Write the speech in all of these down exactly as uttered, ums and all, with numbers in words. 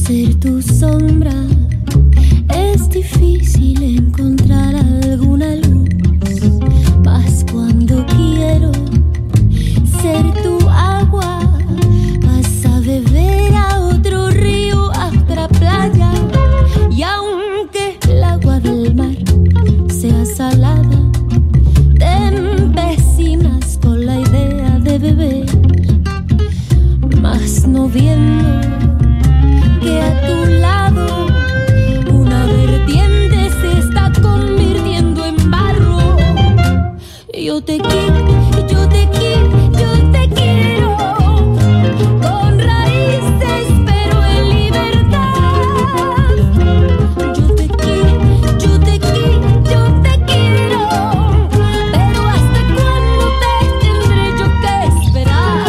ser tu sombra. Es difícil encontrar alguna luz, mas cuando quiero ser tu agua, vas a beber a otro río, a otra playa. Y aunque el agua del mar sea salada, te empecinas con la idea de beber, mas no viendo que a tu lado una vertiente se está convirtiendo en barro. Yo te quiero, yo te quiero, yo te quiero, con raíces pero en libertad. Yo te quiero, yo te quiero, yo te quiero, pero ¿hasta cuándo te tendré yo que esperar?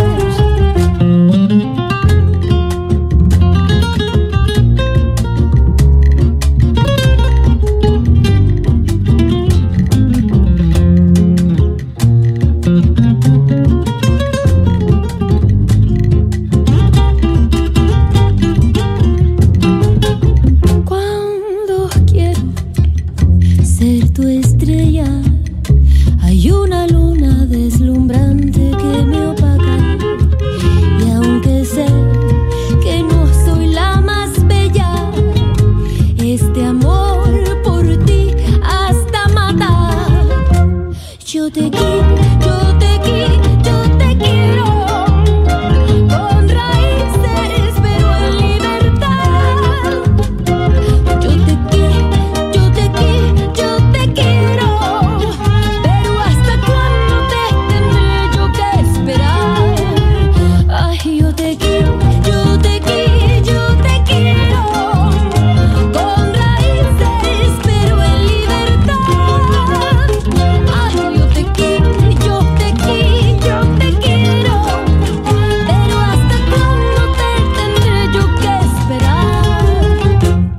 Cuando quiero ser tu estrella, hay una luna deslumbrante que me opaca. Y aunque sé que no soy la más bella, este amor por ti hasta matar. Yo te quiero, yo te quiero, yo te quiero, con raíces pero en libertad. Yo te quiero, yo te quiero, yo te quiero, pero ¿hasta cuándo te tendré yo que esperar? Ay, yo te quiero, yo te quiero, yo te quiero, con raíces pero en libertad. Ay, yo te quiero, yo te quiero, yo te quiero, pero ¿hasta cuándo te tendré yo que esperar?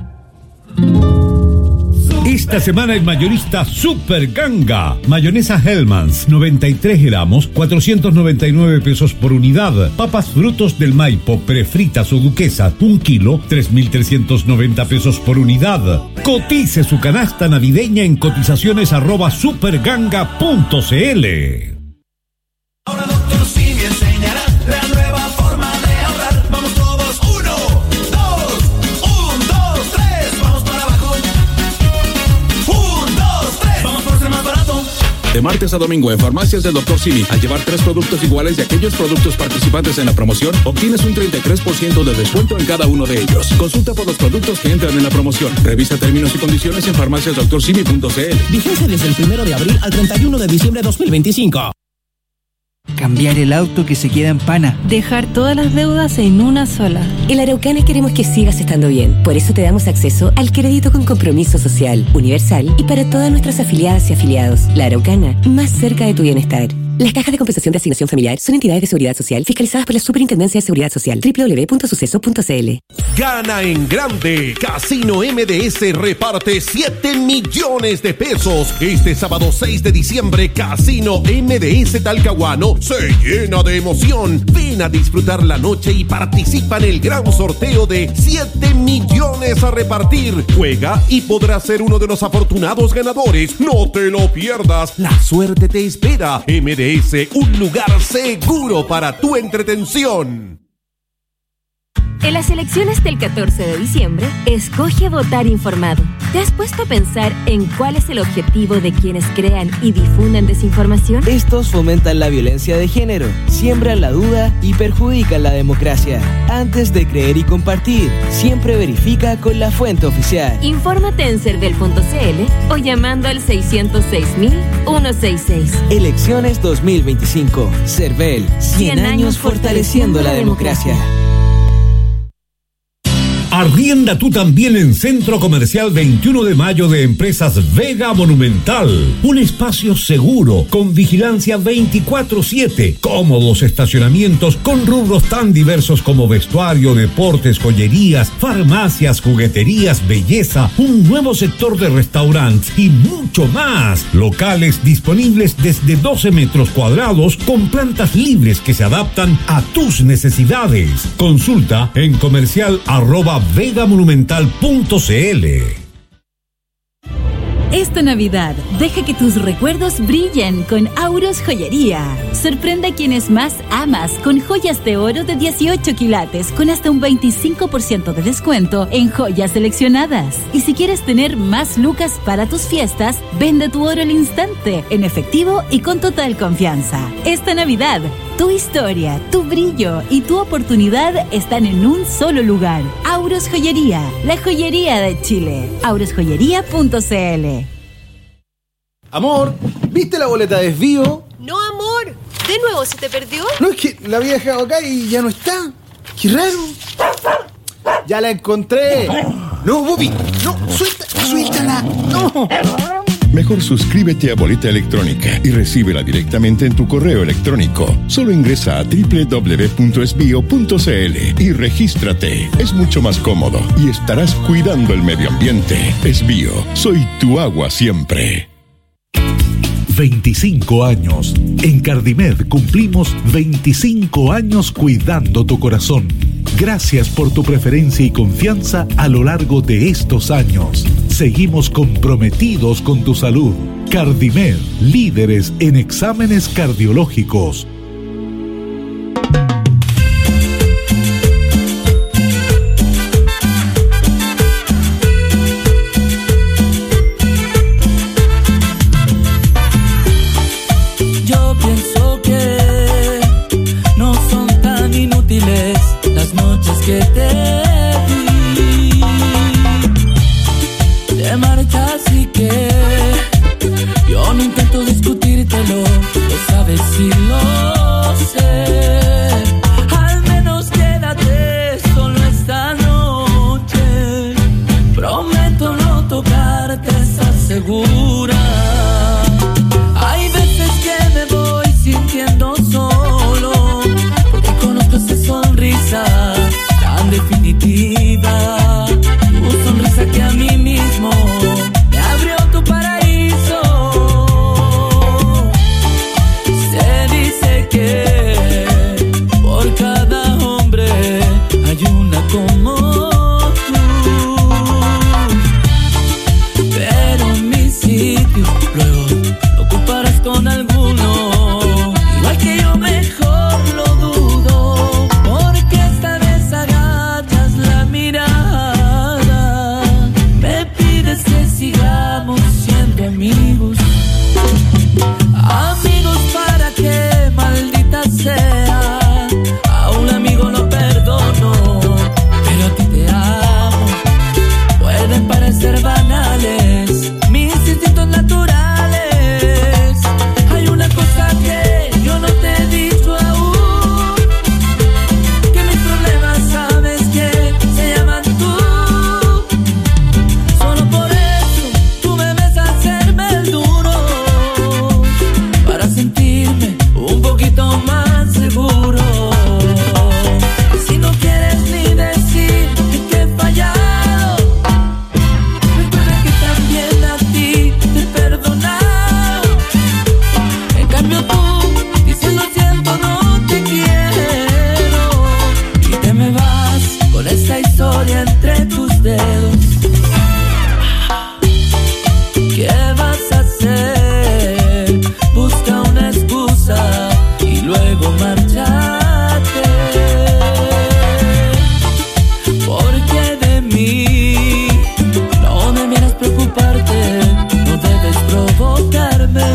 Esta semana en Mayorista Super Ganga. Mayonesa Hellmann's, noventa y tres gramos, cuatrocientos noventa y nueve pesos por unidad. Papas Frutos del Maipo, prefritas o duquesa, un kilo, tres mil trescientos noventa pesos por unidad. Cotice su canasta navideña en cotizaciones arroba superganga punto cl. Ahora Doctor Simi enseñará la nueva forma de ahorrar. Vamos todos, uno, dos, un, dos, tres, vamos para abajo. Un, dos, tres, vamos por ser más barato. De martes a domingo en Farmacias del Doctor Simi, al llevar tres productos iguales de aquellos productos participantes en la promoción, obtienes un treinta y tres por ciento de descuento en cada uno de ellos. Consulta por los productos que entran en la promoción. Revisa términos y condiciones en farmacias doctor simi punto cl. Vigencia desde el primero de abril al treinta y uno de diciembre de dos mil veinticinco. Cambiar el auto que se queda en pana. Dejar todas las deudas en una sola. En Araucana queremos que sigas estando bien. Por eso te damos acceso al crédito con compromiso social, universal y para todas nuestras afiliadas y afiliados. La Araucana, más cerca de tu bienestar. Las cajas de compensación de asignación familiar son entidades de seguridad social fiscalizadas por la Superintendencia de Seguridad Social. doble u doble u doble u punto suceso punto cl. Gana en grande. Casino M D S reparte siete millones de pesos. Este sábado seis de diciembre, Casino M D S Talcahuano se llena de emoción. Ven a disfrutar la noche y participa en el gran sorteo de siete millones a repartir. Juega y podrás ser uno de los afortunados ganadores. No te lo pierdas. La suerte te espera. M D S, un lugar seguro para tu entretención. En las elecciones del catorce de diciembre, escoge votar informado. ¿Te has puesto a pensar en cuál es el objetivo de quienes crean y difunden desinformación? Estos fomentan la violencia de género, siembran la duda y perjudican la democracia. Antes de creer y compartir, siempre verifica con la fuente oficial. Infórmate en cervel punto cl o llamando al seiscientos seis mil ciento sesenta y seis. Elecciones dos mil veinticinco. Cervel, cien años fortaleciendo la democracia. Arrienda tú también en Centro Comercial veintiuno de mayo de Empresas Vega Monumental. Un espacio seguro, con vigilancia veinticuatro siete, cómodos estacionamientos con rubros tan diversos como vestuario, deportes, joyerías, farmacias, jugueterías, belleza, un nuevo sector de restaurantes y mucho más. Locales disponibles desde doce metros cuadrados con plantas libres que se adaptan a tus necesidades. Consulta en comercial arroba vega monumental punto c l. Esta Navidad, deja que tus recuerdos brillen con Auros Joyería. Sorprende a quienes más amas con joyas de oro de dieciocho quilates con hasta un veinticinco por ciento de descuento en joyas seleccionadas. Y si quieres tener más lucas para tus fiestas, vende tu oro al instante, en efectivo y con total confianza. Esta Navidad, tu historia, tu brillo y tu oportunidad están en un solo lugar. Auros Joyería, la joyería de Chile. auros joyería punto c l. Amor, ¿viste la boleta de desvío? No, amor. ¿De nuevo se te perdió? No, es que la había dejado acá y ya no está. Qué raro. Ya la encontré. No, Bobby, no, suelta, suéltala. No. Mejor suscríbete a Boleta Electrónica y recíbela directamente en tu correo electrónico. Solo ingresa a doble u doble u doble u punto esbio punto c l y regístrate. Es mucho más cómodo y estarás cuidando el medio ambiente. Esbio, soy tu agua siempre. veinticinco años. En Cardimed cumplimos veinticinco años cuidando tu corazón. Gracias por tu preferencia y confianza a lo largo de estos años. Seguimos comprometidos con tu salud. Cardimed, líderes en exámenes cardiológicos. Que te di, te marchas y que yo no intento discutírtelo, lo sabes y lo sé. Al menos quédate solo esta noche. Prometo no tocarte, ¿estás segura? Hay veces que me voy sintiendo solo, porque conozco esa sonrisa definitiva, tu sonrisa que a mí mismo me abrió tu paraíso. Se dice que por cada hombre hay una como tú, pero mi sitio luego lo ocuparás con alguno, igual que yo, mejor lo dudo, porque esta vez sigamos siendo amigos, amigos para que maldita sea, a un amigo lo perdono, pero a ti te amo. Pueden parecer banales mis instintos naturales, hay una cosa que yo no te he dicho aún, que mis problemas sabes que se llaman tú. Solo por sentirme un poquito más seguro. Si no quieres ni decir que te he fallado, recuerda que también a ti te he perdonado. En cambio tú dices lo siento, no te quiero, y te me vas con esta historia entre tus dedos. ¿Qué vas a hacer? Busca una excusa y luego márchate, porque de mí no debieras preocuparte, no debes provocarme,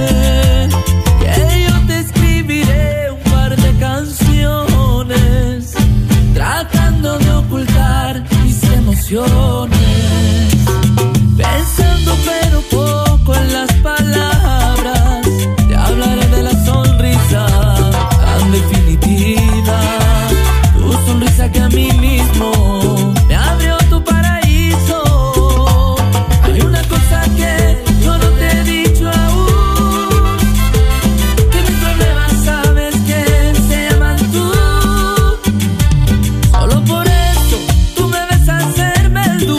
que yo te escribiré un par de canciones tratando de ocultar mis emociones, pensando pero poco en las palabras. Te hablaré de la sonrisa tan definitiva, tu sonrisa que a mí mismo me abrió tu paraíso. Hay una cosa que yo no te he dicho aún, que mis problemas sabes que se llaman tú. Solo por eso tú me ves hacerme el duro.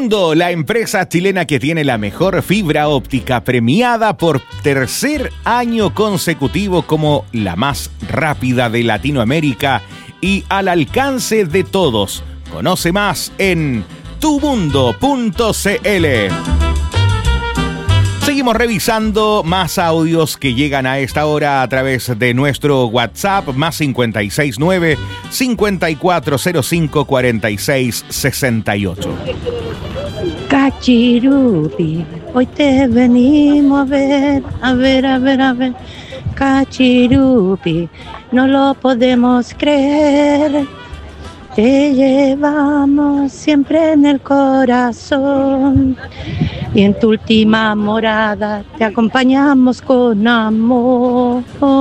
Mundo, la empresa chilena que tiene la mejor fibra óptica, premiada por tercer año consecutivo como la más rápida de Latinoamérica y al alcance de todos. Conoce más en tu mundo punto c l. Seguimos revisando más audios que llegan a esta hora a través de nuestro WhatsApp, más cincuenta y seis nueve, cincuenta y cuatro cero cinco, cuarenta y seis sesenta y ocho. Cachirupi, hoy te venimos a ver, a ver, a ver, a ver. Cachirupi, no lo podemos creer. Te llevamos siempre en el corazón y en tu última morada te acompañamos con amor.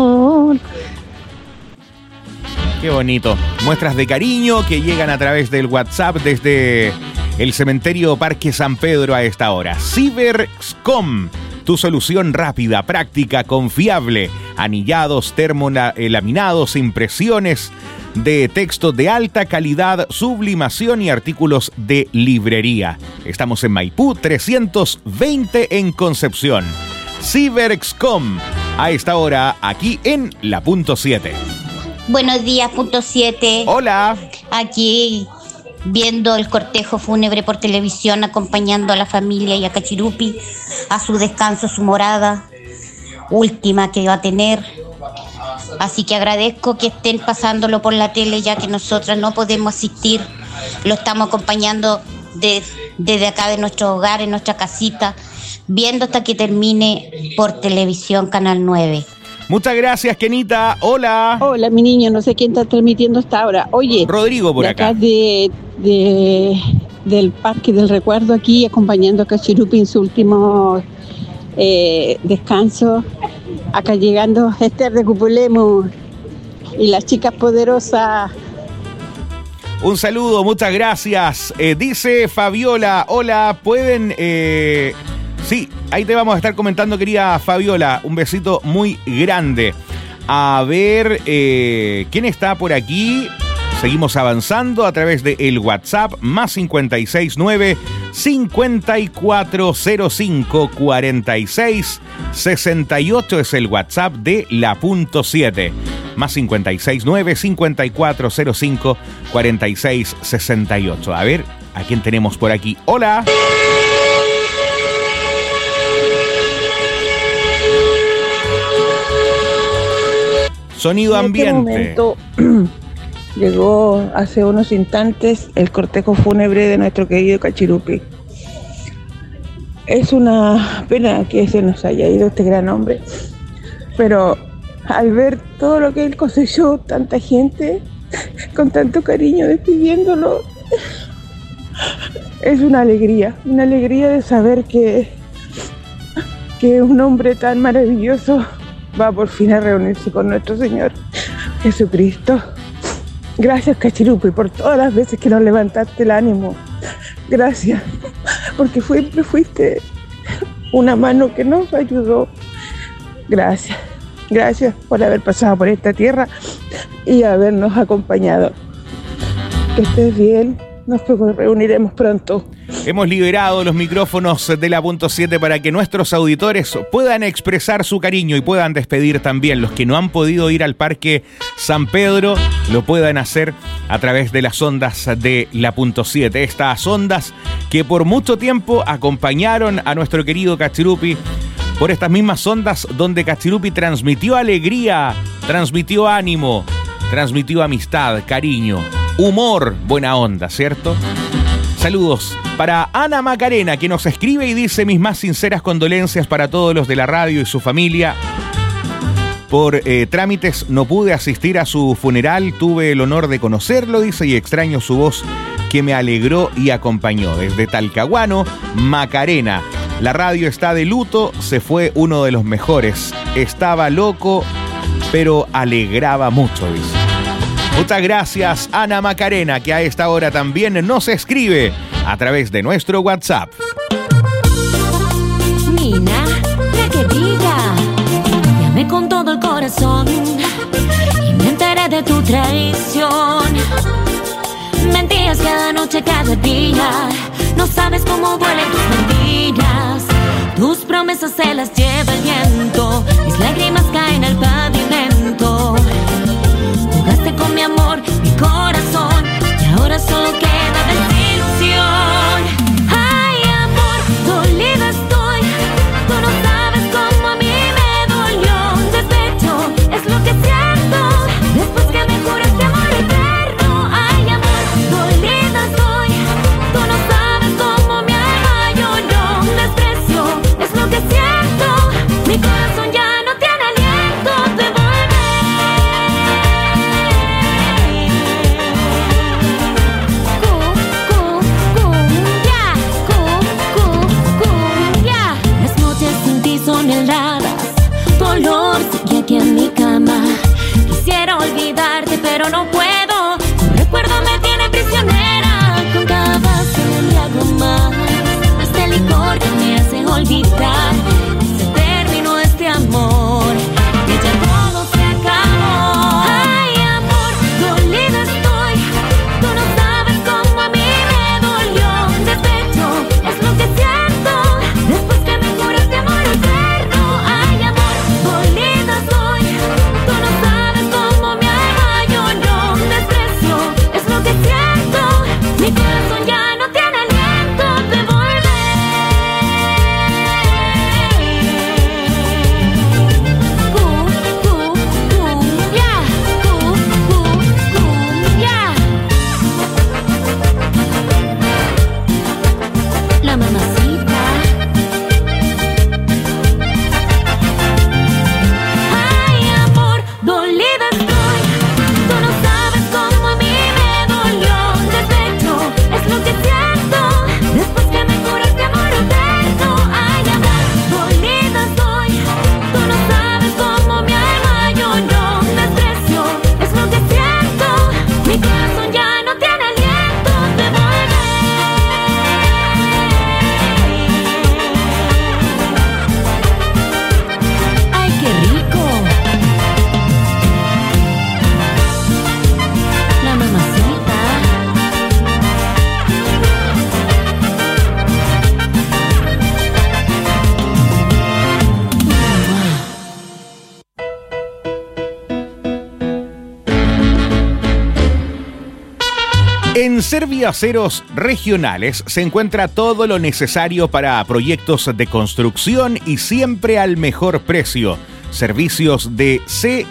Qué bonito. Muestras de cariño que llegan a través del WhatsApp desde el cementerio Parque San Pedro a esta hora. CiberScom, tu solución rápida, práctica, confiable. Anillados, termolaminados, impresiones de texto de alta calidad, sublimación y artículos de librería. Estamos en Maipú trescientos veinte en Concepción. CiberScom, a esta hora aquí en la punto siete. Buenos días, punto siete. Hola. Aquí viendo el cortejo fúnebre por televisión, acompañando a la familia y a Cachirupi a su descanso, su morada última que va a tener. Así que agradezco que estén pasándolo por la tele, ya que nosotras no podemos asistir. Lo estamos acompañando de, desde acá de nuestro hogar, en nuestra casita, viendo hasta que termine por televisión, Canal nueve. Muchas gracias, Kenita. Hola. Hola, mi niño. No sé quién está transmitiendo hasta ahora. Oye, Rodrigo por de acá. acá de, de, del Parque del Recuerdo, aquí acompañando a Cachirupi en su último eh, descanso. Acá llegando Esther de Cupulemo y las chicas poderosas. Un saludo, muchas gracias. Eh, dice Fabiola, hola, pueden... Eh... Sí, ahí te vamos a estar comentando, querida Fabiola. Un besito muy grande. A ver, eh, ¿quién está por aquí? Seguimos avanzando a través de el WhatsApp, más cincuenta y seis nueve, cincuenta y cuatro cero cinco, cuarenta y seis sesenta y ocho es el WhatsApp de la punto siete. Más cincuenta y seis nueve, cincuenta y cuatro cero cinco, cuarenta y seis sesenta y ocho. A ver, ¿a quién tenemos por aquí? ¡Hola! Sonido ambiente. En este momento llegó hace unos instantes el cortejo fúnebre de nuestro querido Cachirupi. Es una pena que se nos haya ido este gran hombre, pero al ver todo lo que él cosechó, tanta gente con tanto cariño despidiéndolo, es una alegría, una alegría de saber que, que un hombre tan maravilloso va por fin a reunirse con nuestro Señor Jesucristo. Gracias, Cachirupi, por todas las veces que nos levantaste el ánimo. Gracias, porque siempre fuiste una mano que nos ayudó. Gracias, gracias por haber pasado por esta tierra y habernos acompañado. Que estés bien, nos reuniremos pronto. Hemos liberado los micrófonos de la punto siete para que nuestros auditores puedan expresar su cariño y puedan despedir también. Los que no han podido ir al Parque San Pedro lo puedan hacer a través de las ondas de la punto siete. Estas ondas que por mucho tiempo acompañaron a nuestro querido Cachirupi, por estas mismas ondas donde Cachirupi transmitió alegría, transmitió ánimo, transmitió amistad, cariño, humor, buena onda, ¿cierto? Saludos para Ana Macarena, que nos escribe y dice: mis más sinceras condolencias para todos los de la radio y su familia. Por eh, trámites no pude asistir a su funeral, tuve el honor de conocerlo, dice, y extraño su voz que me alegró y acompañó. Desde Talcahuano, Macarena. La radio está de luto, se fue uno de los mejores. Estaba loco, pero alegraba mucho, dice. Muchas gracias, Ana Macarena, que a esta hora también nos escribe a través de nuestro WhatsApp. Nina, la que diga, llamé con todo el corazón y me enteré de tu traición. Mentías cada noche, cada día, No sabes cómo duelen tus mentiras. Tus promesas se las lleva el viento. Mis lágrimas caen al pavimento. Jugaste con mi amor, mi corazón, y ahora solo queda desilusión. Ay, amor, dolida estoy. Tú no sabes cómo a mí me dolió. Despecho es lo que siento después que me juraste amor eterno. Ay, amor, dolida estoy. Tú no sabes cómo mi alma lloró. Desprecio es lo que siento. Mi corazón ya no tiene aliento de son heladas, dolor sigue aquí en mi cama. Quisiera olvidarte pero no puedo. Tu recuerdo me tiene prisionera. Con cada vaso me hago más. Este licor que me hace olvidar que se terminó este amor, que ya todo se acabó. Ay, amor, dolida estoy. Tú no sabes cómo a mí me dolió. Despecho es lo que siento después que me juraste amor eterno. Ay, amor, dolida soy. Tú no sabes cómo mi alma lloró. Desprecio es lo que siento. Mi corazón ya no tiene aliento de volver. Cu, cu, cumbia, cu, cu, cumbia. La mamacita. Ay, amor, dolida estoy. Tú no sabes cómo a mí me dolió. Despecho es lo que siento después que me juraste amor eterno. Ay, amor, dolida estoy. Tú no sabes cómo mi alma lloró. Desprecio es lo que siento. Mi corazón ya no tiene aliento de volver. Ay, qué rico. La mamacita. En Serviaceros Regionales se encuentra todo lo necesario para proyectos de construcción y siempre al mejor precio. Servicios de C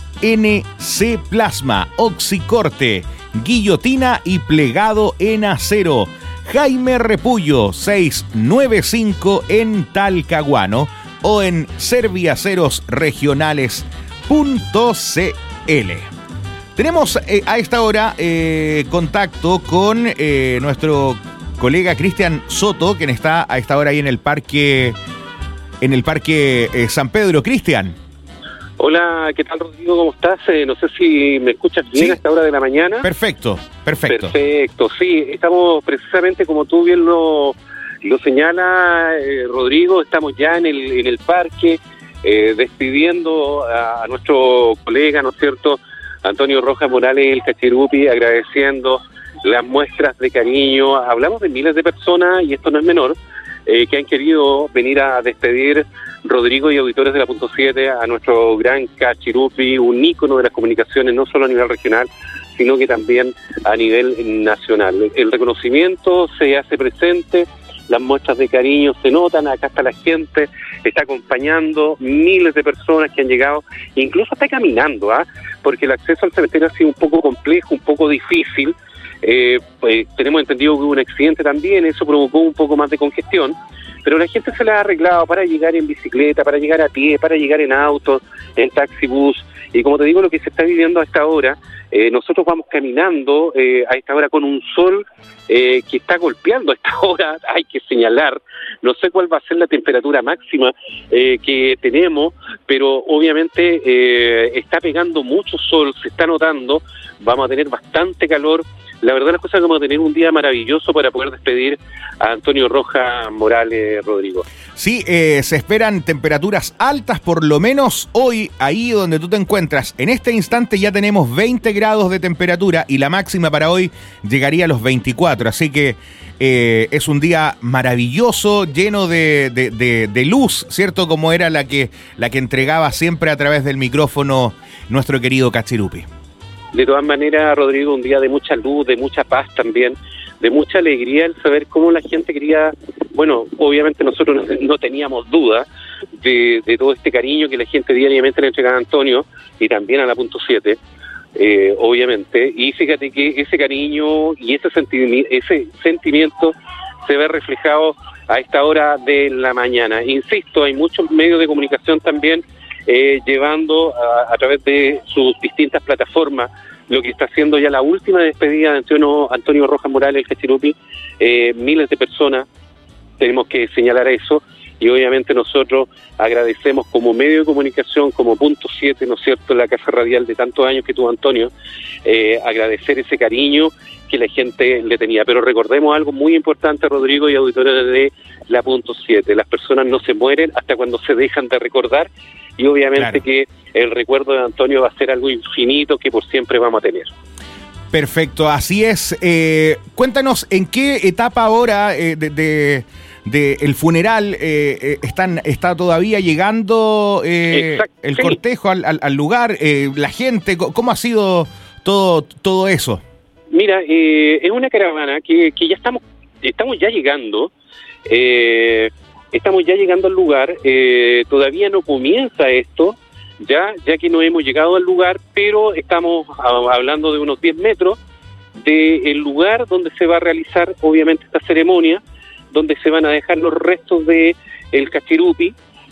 N C Plasma, Oxicorte, guillotina y plegado en acero. Jaime Repullo seiscientos noventa y cinco en Talcahuano o en serviaceros regionales punto c l. Tenemos eh, a esta hora eh, contacto con eh, nuestro colega Cristian Soto, quien está a esta hora ahí en el parque, en el parque eh, San Pedro. Cristian. Hola, ¿qué tal, Rodrigo? ¿Cómo estás? Eh, no sé si me escuchas bien. ¿Sí? A esta hora de la mañana. Perfecto, perfecto. Perfecto, sí. Estamos precisamente, como tú bien lo, lo señala, eh, Rodrigo, estamos ya en el, en el parque, eh, despidiendo a, a nuestro colega, ¿no es cierto?, Antonio Rojas Morales, el Cachirupi, agradeciendo las muestras de cariño. Hablamos de miles de personas, y esto no es menor, eh, que han querido venir a despedir, Rodrigo y auditores de la punto siete, a nuestro gran Cachirupi, un ícono de las comunicaciones, no solo a nivel regional, sino que también a nivel nacional. El reconocimiento se hace presente, las muestras de cariño se notan, acá está la gente, está acompañando, miles de personas que han llegado, incluso está caminando, ¿ah? Porque el acceso al cementerio ha sido un poco complejo, un poco difícil. Eh, pues, tenemos entendido que hubo un accidente también, eso provocó un poco más de congestión, pero la gente se la ha arreglado para llegar en bicicleta, para llegar a pie, para llegar en auto, en taxi, bus, y como te digo, lo que se está viviendo a esta hora, eh, nosotros vamos caminando eh, a esta hora con un sol eh, que está golpeando a esta hora, hay que señalar, no sé cuál va a ser la temperatura máxima eh, que tenemos, pero obviamente eh, está pegando mucho sol, se está notando, vamos a tener bastante calor. La verdad las cosas es que vamos a tener un día maravilloso para poder despedir a Antonio Rojas Morales, Rodrigo. Sí, eh, se esperan temperaturas altas, por lo menos hoy, ahí donde tú te encuentras. En este instante ya tenemos veinte grados de temperatura y la máxima para hoy llegaría a los veinticuatro. Así que eh, es un día maravilloso, lleno de, de, de, de luz, ¿cierto? Como era la que, la que entregaba siempre a través del micrófono nuestro querido Cachirupi. De todas maneras, Rodrigo, un día de mucha luz, de mucha paz también, de mucha alegría el saber cómo la gente quería, bueno, obviamente nosotros no teníamos duda de, de todo este cariño que la gente diariamente le entregaba a Antonio y también a la punto siete, eh, obviamente, y fíjate que ese cariño y ese, sentimi- ese sentimiento se ve reflejado a esta hora de la mañana. Insisto, hay muchos medios de comunicación también Eh, llevando a, a través de sus distintas plataformas lo que está haciendo ya la última despedida de Antonio, Antonio Rojas Morales, el Cachirupi. Eh, miles de personas, tenemos que señalar eso, y obviamente nosotros agradecemos como medio de comunicación, como punto siete, ¿no es cierto?, la casa radial de tantos años que tuvo Antonio, eh, agradecer ese cariño que la gente le tenía. Pero recordemos algo muy importante, Rodrigo y auditores de la punto siete, las personas no se mueren hasta cuando se dejan de recordar, y obviamente claro, que el recuerdo de Antonio va a ser algo infinito que por siempre vamos a tener. Perfecto, así es. Eh, cuéntanos, ¿en qué etapa ahora eh, de, de, de el funeral eh, eh, están está todavía llegando eh, Exacto, el sí. cortejo al, al, al lugar? Eh, la gente, ¿cómo ha sido todo, todo eso? Mira, eh, es una caravana que, que ya estamos, estamos ya llegando. Eh, Estamos ya llegando al lugar, eh, todavía no comienza esto, ya ya que no hemos llegado al lugar, pero estamos a, hablando de unos diez metros del lugar donde se va a realizar obviamente esta ceremonia, donde se van a dejar los restos de el Cachirupi,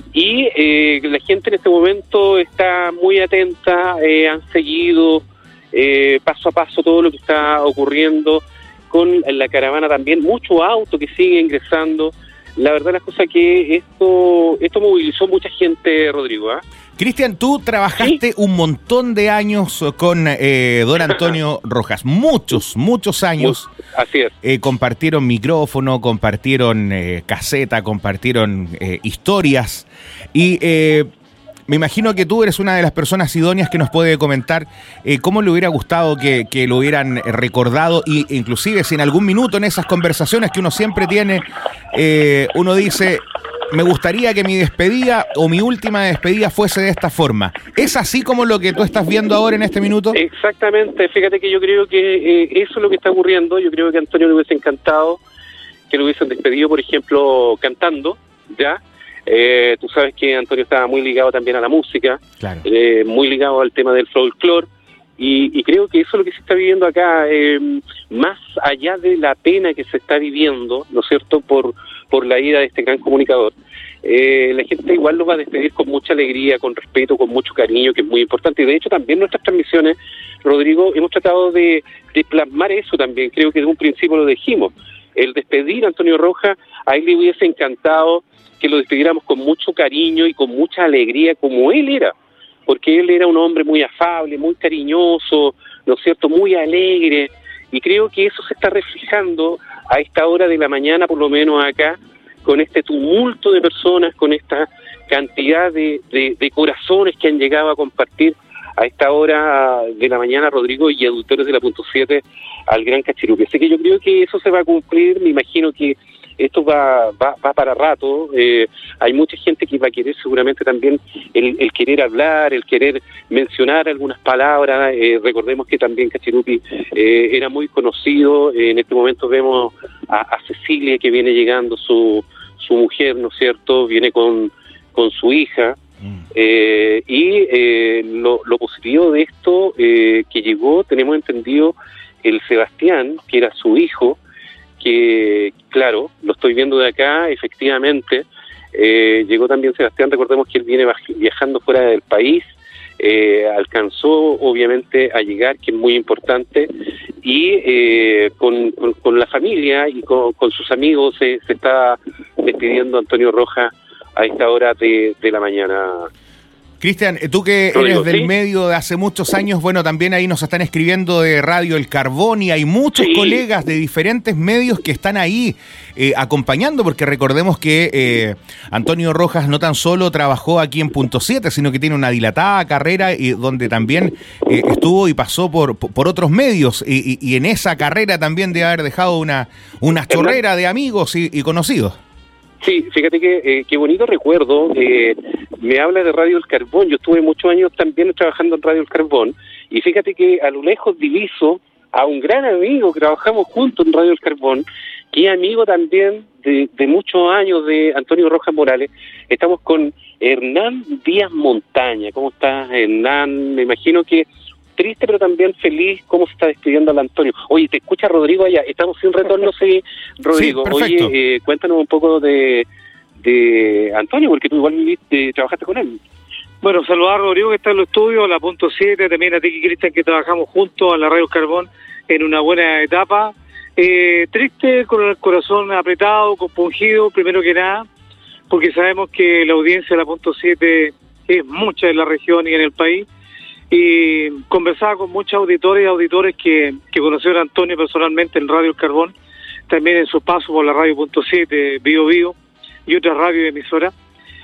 y eh, la gente en este momento está muy atenta, eh, han seguido eh, paso a paso todo lo que está ocurriendo con la caravana también, mucho auto que sigue ingresando. La verdad las cosas que esto esto movilizó mucha gente, Rodrigo. ¿eh? Cristian, tú trabajaste ¿Sí? un montón de años con eh, don Antonio Rojas, muchos, muchos años. Así es. Eh, compartieron micrófono, compartieron eh, caseta, compartieron eh, historias y eh, me imagino que tú eres una de las personas idóneas que nos puede comentar eh, cómo le hubiera gustado que, que lo hubieran recordado, y inclusive si en algún minuto en esas conversaciones que uno siempre tiene, eh, uno dice, me gustaría que mi despedida o mi última despedida fuese de esta forma. ¿Es así como lo que tú estás viendo ahora en este minuto? Exactamente, fíjate que yo creo que eh, eso es lo que está ocurriendo. Yo creo que a Antonio le hubiese encantado que lo hubiesen despedido, por ejemplo, cantando, ¿ya? Eh, tú sabes que Antonio estaba muy ligado también a la música, claro. eh, muy ligado al tema del folclore, y, y creo que eso es lo que se está viviendo acá, eh, más allá de la pena que se está viviendo, ¿no es cierto?, por, por la ida de este gran comunicador. Eh, la gente igual lo va a despedir con mucha alegría, con respeto, con mucho cariño, que es muy importante, y de hecho también nuestras transmisiones, Rodrigo, hemos tratado de, de plasmar eso también. Creo que desde un principio lo dijimos, el despedir a Antonio Rojas, a él le hubiese encantado que lo despidiéramos con mucho cariño y con mucha alegría como él era, porque él era un hombre muy afable, muy cariñoso, ¿no es cierto?, muy alegre, y creo que eso se está reflejando a esta hora de la mañana, por lo menos acá, con este tumulto de personas, con esta cantidad de, de, de corazones que han llegado a compartir a esta hora de la mañana, Rodrigo, y auditores de la punto siete al gran Cachirupi. Así que yo creo que eso se va a cumplir, me imagino que esto va, va, va para rato. Eh, hay mucha gente que va a querer seguramente también el, el querer hablar, el querer mencionar algunas palabras. Eh, recordemos que también Cachirupi eh, era muy conocido. Eh, en este momento vemos a, a Cecilia, que viene llegando, su, su mujer, ¿no es cierto? Viene con, con su hija. Eh, y eh, lo, lo positivo de esto, eh, que llegó, tenemos entendido, el Sebastián, que era su hijo, que, claro, lo estoy viendo de acá, efectivamente, eh, llegó también Sebastián. Recordemos que él viene viajando fuera del país, eh, alcanzó obviamente a llegar, que es muy importante, y eh, con, con, con la familia y con, con sus amigos se, se está despidiendo Antonio Rojas a esta hora de, de la mañana. Cristian, tú que eres Rodrigo, del ¿sí? medio de hace muchos años, bueno, también ahí nos están escribiendo de Radio El Carbón y hay muchos Sí. colegas de diferentes medios que están ahí eh, acompañando, porque recordemos que eh, Antonio Rojas no tan solo trabajó aquí en Punto siete, sino que tiene una dilatada carrera y donde también eh, estuvo y pasó por, por otros medios y, y, y en esa carrera también debe haber dejado una, una chorrera de amigos y, y conocidos. Sí, fíjate que eh, qué bonito recuerdo. Eh, me habla de Radio El Carbón. Yo estuve muchos años también trabajando en Radio El Carbón. Y fíjate que a lo lejos diviso a un gran amigo que trabajamos juntos en Radio El Carbón, que es amigo también de, de muchos años de Antonio Rojas Morales. Estamos con Hernán Díaz Montaña. ¿Cómo estás, Hernán? Me imagino que triste, pero también feliz. ¿Cómo se está despidiendo al Antonio? Oye, te escucha Rodrigo allá. Estamos sin retorno, sí, Rodrigo. Sí, perfecto. Oye, eh, cuéntanos un poco de, de Antonio, porque tú igual viviste, trabajaste con él. Bueno, saludar a Rodrigo que está en los estudios, a la Punto siete, también a ti y Cristian que trabajamos juntos a la Radio Carbón en una buena etapa. Eh, triste, con el corazón apretado, compungido, primero que nada, porque sabemos que la audiencia de la Punto siete es mucha en la región y en el país. Y conversaba con muchos auditores y auditores que, que conocieron a Antonio personalmente en Radio El Carbón, también en su paso por la Radio Punto siete, Bio Bio y otras radio emisoras.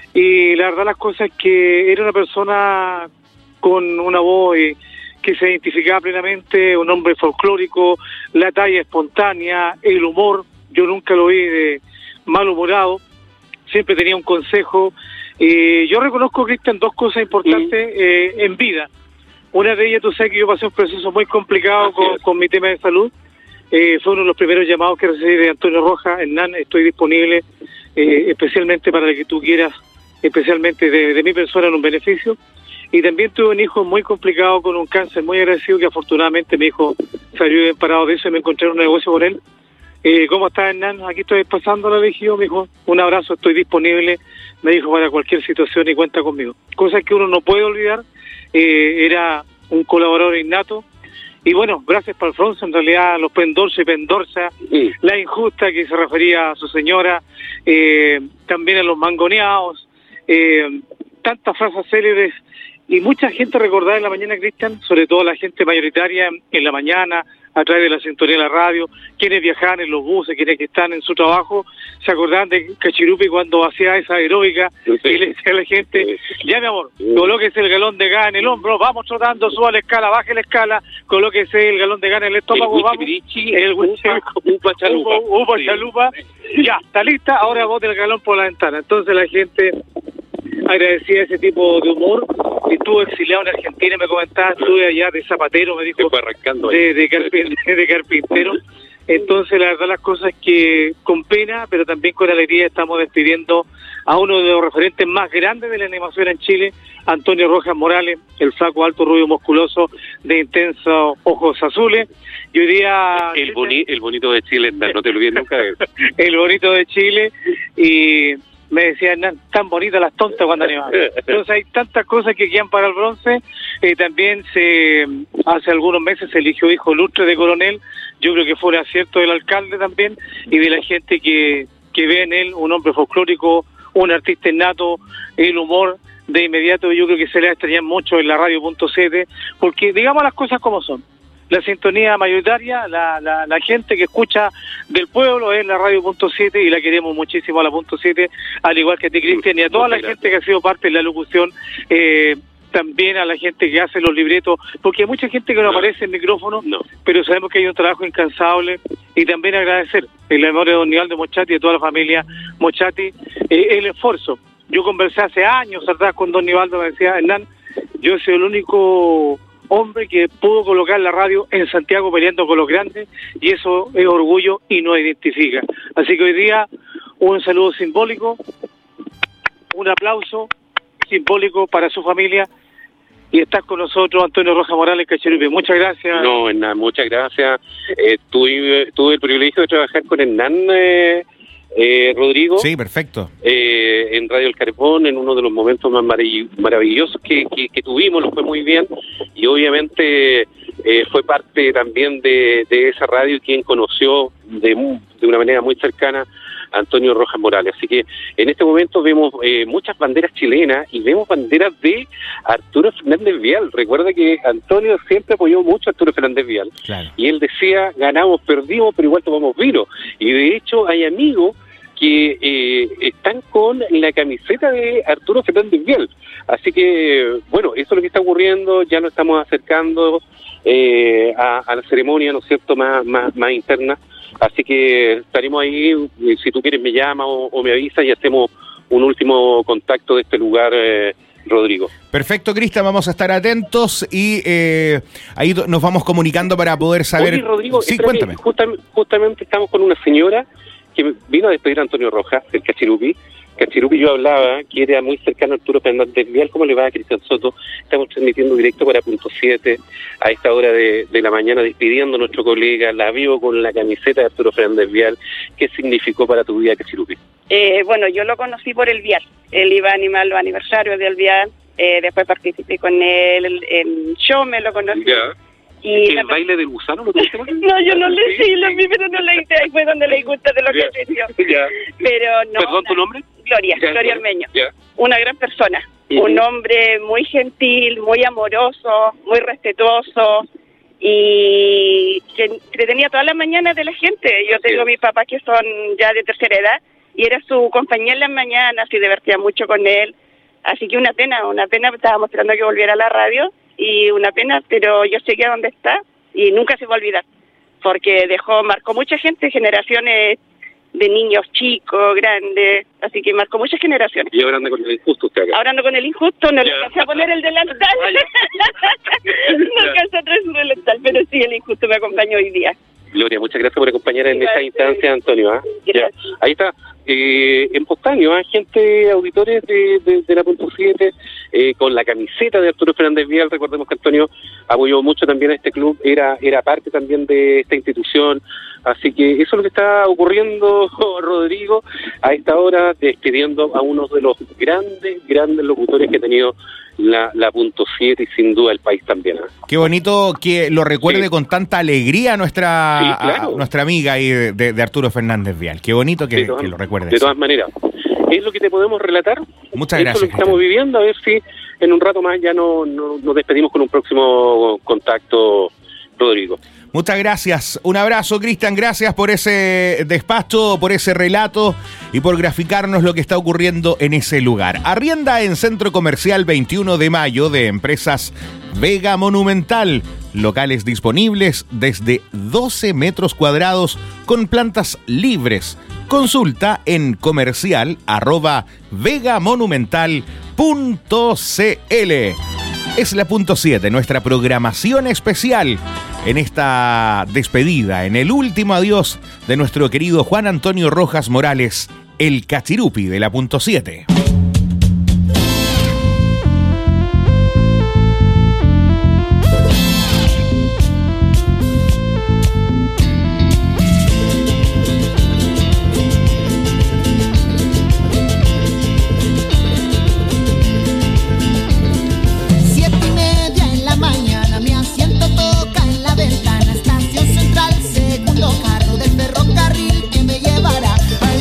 Y la verdad las cosas es que era una persona con una voz eh, que se identificaba plenamente, un hombre folclórico, la talla espontánea, el humor. Yo nunca lo vi de malhumorado, siempre tenía un consejo. Eh, yo reconozco, Cristian, dos cosas importantes eh, en vida. Una de ellas, tú sabes que yo pasé un proceso muy complicado con, con mi tema de salud. Eh, fue uno de los primeros llamados que recibí de Antonio Rojas. Hernán, estoy disponible eh, especialmente para que tú quieras, especialmente de, de mi persona en un beneficio. Y también tuve un hijo muy complicado con un cáncer muy agresivo que afortunadamente mi hijo salió bien parado de eso y me encontré en un negocio con él. Eh, ¿Cómo estás, Hernán? Aquí estoy pasando la legión, me dijo. Un abrazo, estoy disponible, me dijo, para cualquier situación y cuenta conmigo. Cosas que uno no puede olvidar. Eh, era un colaborador innato. Y bueno, gracias para Alfonso, en realidad los Pendorsa y Pendorsa, sí. La injusta que se refería a su señora, eh, también a los mangoneados, eh, tantas frases célebres y mucha gente recordada en la mañana, Cristian, sobre todo la gente mayoritaria en la mañana, a través de la sintonía de la radio, quienes viajaban en los buses, quienes que están en su trabajo, se acordaban de Cachirupi cuando hacía esa aeróbica, sí. Y le decía a la gente, ya mi amor, sí. Colóquese el galón de gas en el hombro, vamos trotando, suba la escala, baje la escala, colóquese el galón de gas en el estómago, el vamos, wichipirichi, el upa chalupa, upa chalupa, ya, está lista, ahora bote el galón por la ventana. Entonces la gente agradecía ese tipo de humor. Estuvo exiliado en Argentina, me comentaba, estuve allá de zapatero, me dijo, de, de, carpintero, de carpintero. Entonces, la verdad, las cosas que con pena, pero también con alegría, estamos despidiendo a uno de los referentes más grandes de la animación en Chile, Antonio Rojas Morales, el flaco alto, rubio, musculoso, de intensos ojos azules. Y hoy día... El, boni el bonito de Chile, no te olvides nunca de eso. El bonito de Chile, y... me decían, tan bonitas las tontas cuando animaban. Entonces hay tantas cosas que quedan para el bronce. Eh, también se hace algunos meses se eligió hijo ilustre de coronel. Yo creo que fue un acierto del alcalde también y de la gente que, que ve en él un hombre folclórico, un artista innato, el humor. De inmediato yo creo que se le va a extrañar mucho en la Radio Punto siete, porque digamos las cosas como son. La sintonía mayoritaria, la, la, la gente que escucha del pueblo es la Radio Punto siete y la queremos muchísimo a la Punto siete, al igual que a ti, Cristian, y a toda la gente que ha sido parte de la locución, eh, también a la gente que hace los libretos, porque hay mucha gente que no aparece en micrófono, no. Pero sabemos que hay un trabajo incansable, y también agradecer en la memoria de don Nivaldo Mochati y de toda la familia Mochati eh, el esfuerzo. Yo conversé hace años atrás con don Nivaldo, me decía, Hernán, yo soy el único hombre que pudo colocar la radio en Santiago peleando con los grandes, y eso es orgullo y nos identifica. Así que hoy día un saludo simbólico, un aplauso simbólico para su familia, y estás con nosotros Antonio Rojas Morales, Cachirupi. Muchas gracias. No, Hernán, muchas gracias. Eh, tuve, tuve el privilegio de trabajar con Hernán eh, eh, Rodrigo. Sí, perfecto. Eh, en Radio El Carbón, en uno de los momentos más maravillosos que, que, que tuvimos, lo fue muy bien, y obviamente eh, fue parte también de, de esa radio quien conoció de, de una manera muy cercana Antonio Rojas Morales. Así que en este momento vemos eh, muchas banderas chilenas y vemos banderas de Arturo Fernández Vial. Recuerda que Antonio siempre apoyó mucho a Arturo Fernández Vial. Claro. Y él decía, ganamos, perdimos, pero igual tomamos vino. Y de hecho hay amigos que eh, están con la camiseta de Arturo Fernández Vial. Así que, bueno, eso es lo que está ocurriendo, ya nos estamos acercando eh, a, a la ceremonia, ¿no es cierto?, más, más, más interna. Así que estaremos ahí, si tú quieres me llama o, o me avisa y hacemos un último contacto de este lugar, eh, Rodrigo. Perfecto, Cristian, vamos a estar atentos y eh, ahí nos vamos comunicando para poder saber... Oye, Rodrigo, sí, espérate, cuéntame. Justam, justamente estamos con una señora que vino a despedir a Antonio Rojas, del Cachirupi. Cachirupi, yo hablaba que era muy cercano a Arturo Fernández Vial. ¿Cómo le va a Cristian Soto? Estamos transmitiendo directo para Punto siete a esta hora de, de la mañana, despidiendo a nuestro colega. La vio con la camiseta de Arturo Fernández Vial. ¿Qué significó para tu vida, Cachirupi? Eh, bueno, yo lo conocí por el Vial. Él iba a animar los aniversarios del Vial. Eh, después participé con él en show, me lo conocí. Ya. Y ¿El la... baile del gusano lo tuviste? No, yo no le sí, lo vi, pero no le hice. Ahí fue donde le gusta de lo que hizo. Ya. Pero no. ¿Perdón, tu nombre? Gloria, Ya, Gloria ya. Armeño. Ya. Una gran persona. Uh-huh. Un hombre muy gentil, muy amoroso, muy respetuoso y que entretenía todas las mañanas de la gente. Yo tengo mis papás que son ya de tercera edad y era su compañía en las mañanas, se divertía mucho con él. Así que una pena, una pena, estábamos esperando que volviera a la radio y una pena, pero yo sé que a dónde está y nunca se va a olvidar, porque dejó, marcó mucha gente, generaciones de niños chicos, grandes, así que marcó muchas generaciones. Y ahora anda con el injusto usted acá. Ahora ando con el injusto, no le Ya. alcancé a poner el delantal, no alcancé a traer su delantal, pero sí, el injusto me acompañó hoy día. Gloria, muchas gracias por acompañar en esta Gracias. instancia, Antonio. ¿ah? Ya. Ahí está, eh, en Postaño, ¿ah? gente, auditores de, de, de la Punto siete, eh, con la camiseta de Arturo Fernández Vial. Recordemos que Antonio apoyó mucho también a este club, era era parte también de esta institución. Así que eso es lo que está ocurriendo, Rodrigo, a esta hora, despidiendo a uno de los grandes, grandes locutores que ha tenido la, la Punto siete y sin duda el país también. ¿eh? Qué bonito que lo recuerde Sí. con tanta alegría nuestra, Sí, claro. a nuestra amiga ahí de, de- de Arturo Fernández Vial. Qué bonito que, De todas- que lo recuerde. De todas maneras, es lo que te podemos relatar. Muchas Eso gracias, es lo que estamos viviendo, a ver si en un rato más ya no, no- nos despedimos con un próximo contacto, Rodrigo. Muchas gracias. Un abrazo, Cristian. Gracias por ese despacho, por ese relato y por graficarnos lo que está ocurriendo en ese lugar. Arrienda en Centro Comercial veintiuno de mayo de Empresas Vega Monumental. Locales disponibles desde doce metros cuadrados con plantas libres. Consulta en comercial arroba vegamonumental punto cl. Es la punto siete, nuestra programación especial en esta despedida, en el último adiós de nuestro querido Juan Antonio Rojas Morales, el Cachirupi de la punto siete. Siete y media en la mañana, mi asiento toca en la ventana. Estación Central, segundo carro del ferrocarril que me llevará al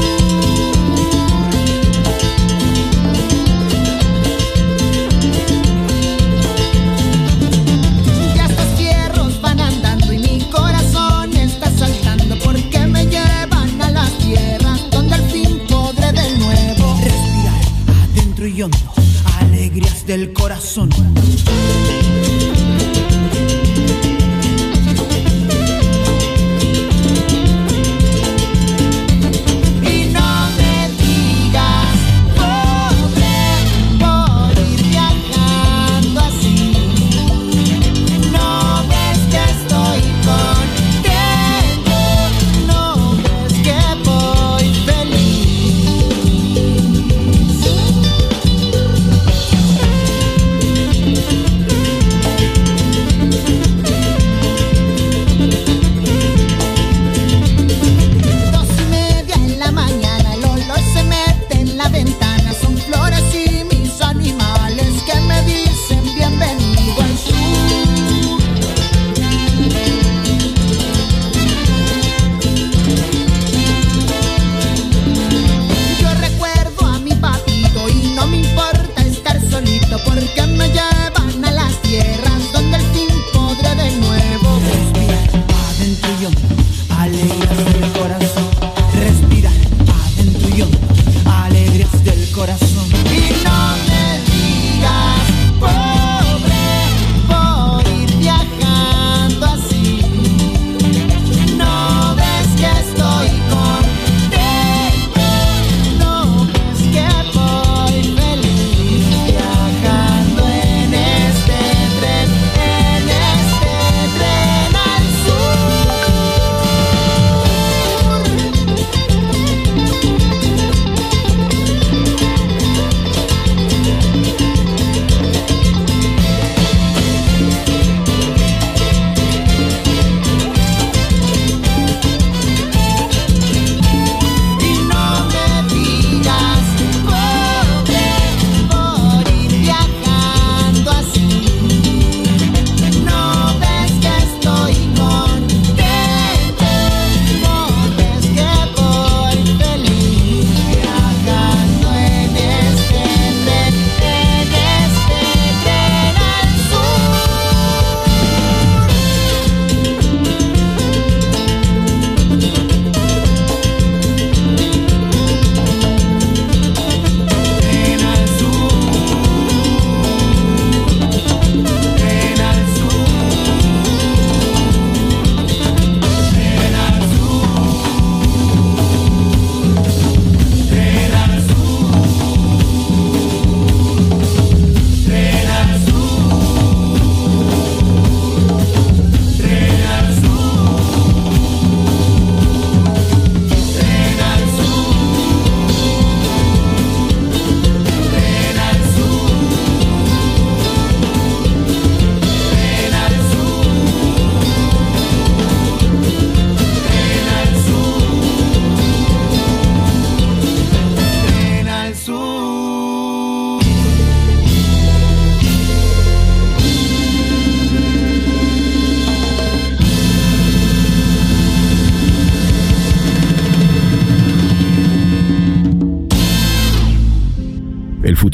sur. Ya estos fierros van andando y mi corazón está saltando porque me llevan a las tierras donde al fin podré de nuevo respirar adentro y hondo. Alegrías del corazón. Y no me digas, podré morir viajando así. No ves que estoy contento, no ves que voy feliz.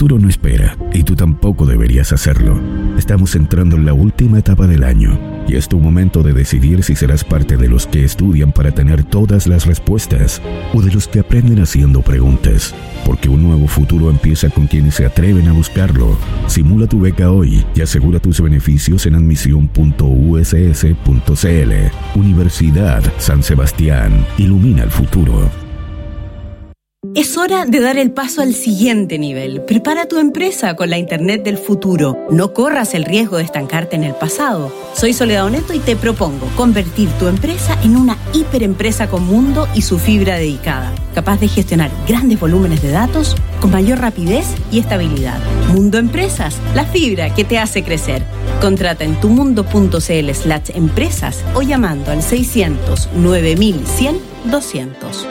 futuro no espera y tú tampoco deberías hacerlo. Estamos entrando en la última etapa del año y es tu momento de decidir si serás parte de los que estudian para tener todas las respuestas o de los que aprenden haciendo preguntas. Porque un nuevo futuro empieza con quienes se atreven a buscarlo. Simula tu beca hoy y asegura tus beneficios en admisión punto u s s punto c l. Universidad San Sebastián. Ilumina el futuro. Es hora de dar el paso al siguiente nivel. Prepara tu empresa con la Internet del futuro. No corras el riesgo de estancarte en el pasado. Soy Soledad Oneto y te propongo convertir tu empresa en una hiperempresa con mundo y su fibra dedicada, capaz de gestionar grandes volúmenes de datos con mayor rapidez y estabilidad. Mundo Empresas, la fibra que te hace crecer. Contrata en tumundo.cl slash empresas o llamando al seiscientos nueve mil cien doscientos.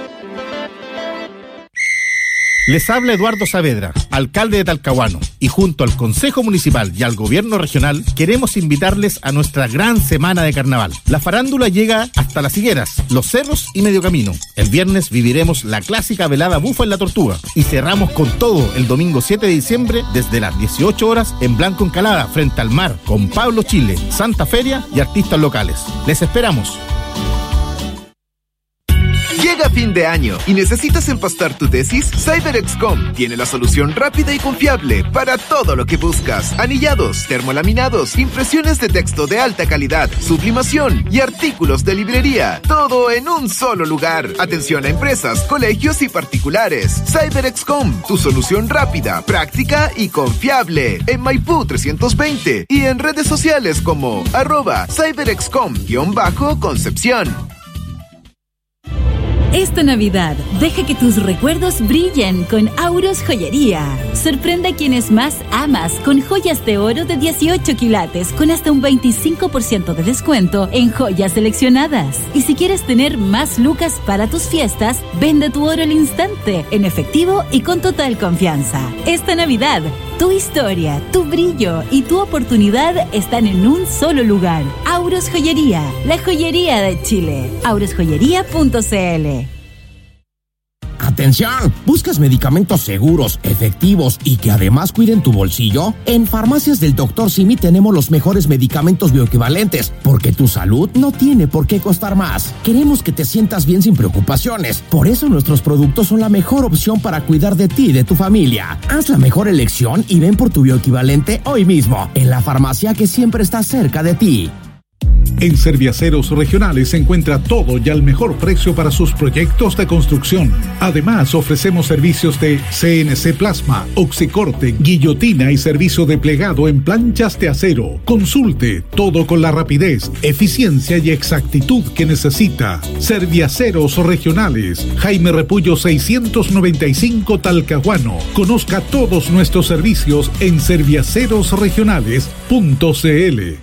Les habla Eduardo Saavedra, alcalde de Talcahuano, y junto al Consejo Municipal y al Gobierno Regional queremos invitarles a nuestra gran semana de carnaval. La farándula llega hasta Las Higueras, Los Cerros y Medio Camino. El viernes viviremos la clásica velada Bufa en la Tortuga y cerramos con todo el domingo siete de diciembre desde las dieciocho horas en Blanco Encalada, frente al mar, con Pablo Chile, Santa Feria y artistas locales. Les esperamos. Llega fin de año y necesitas empastar tu tesis. CyberExcom tiene la solución rápida y confiable para todo lo que buscas: anillados, termolaminados, impresiones de texto de alta calidad, sublimación y artículos de librería. Todo en un solo lugar. Atención a empresas, colegios y particulares. CyberExcom, tu solución rápida, práctica y confiable. En Maipú trescientos veinte y en redes sociales como arroba CyberExcom-Concepción. Esta Navidad, deja que tus recuerdos brillen con Auros Joyería. Sorprende a quienes más amas con joyas de oro de dieciocho quilates con hasta un veinticinco por ciento de descuento en joyas seleccionadas. Y si quieres tener más lucas para tus fiestas, vende tu oro al instante, en efectivo y con total confianza. Esta Navidad, tu historia, tu brillo y tu oportunidad están en un solo lugar. Auros Joyería, la joyería de Chile. auros joyería punto c l. ¡Atención! ¿Buscas medicamentos seguros, efectivos y que además cuiden tu bolsillo? En Farmacias del doctor Simi tenemos los mejores medicamentos bioequivalentes, porque tu salud no tiene por qué costar más. Queremos que te sientas bien sin preocupaciones. Por eso nuestros productos son la mejor opción para cuidar de ti y de tu familia. Haz la mejor elección y ven por tu bioequivalente hoy mismo, en la farmacia que siempre está cerca de ti. En Serviaceros Regionales se encuentra todo y al mejor precio para sus proyectos de construcción. Además, ofrecemos servicios de C N C Plasma, Oxicorte, guillotina y servicio de plegado en planchas de acero. Consulte todo con la rapidez, eficiencia y exactitud que necesita. Serviaceros Regionales, Jaime Repullo seiscientos noventa y cinco Talcahuano. Conozca todos nuestros servicios en serviaceros regionales punto c l.